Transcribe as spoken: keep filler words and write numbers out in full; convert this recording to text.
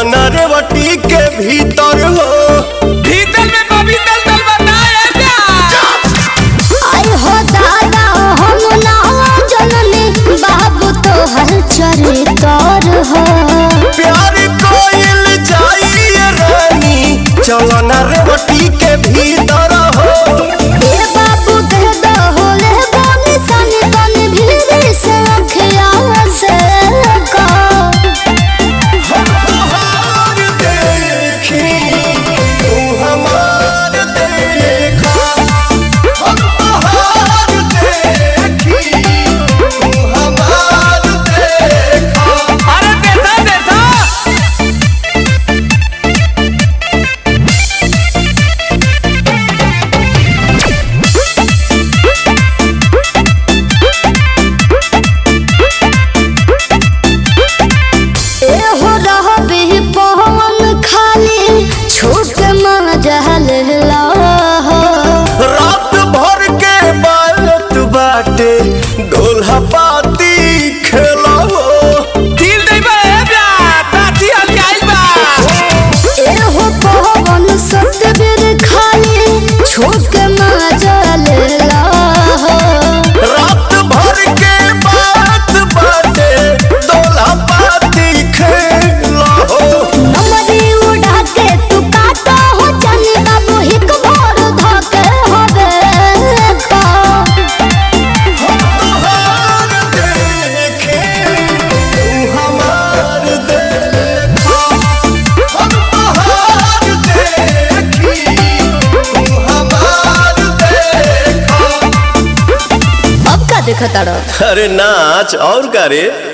ना रेवटी के भीतर हो भीतर में पवित्र दल बनाए आई हो दादा हम ना जननी बाबू तो हर चरितर हो प्यार कोइल जाइए रानी चलो ना रेवटी के भीतर हो ए बाबू दे दो होले बोनी सनी तनी भीड़ से अखिया से को हम तोहार देखी तू हमार देखा हम तोहार देखी तू हमार देखा अरे देता देता ए हो रहबे पवन खाली छूट मजहल ला रात भर के बात बाटे दोल्हा पाती खेला हो दिल देबे बा ताती हल आइल बा ए हो पवन सतबीर खाली छूट मजहल ला रात भर के बात बाटे दोल्हा पाती खेला हो नमरी उड़ा के तू काटा हो चली बाबू हिक भोर धके होबे का हम तोहार देखे तू हमार देखा हम तोहार देखी तू हमार देखा अब का देखता रह अरे नाच और का रे।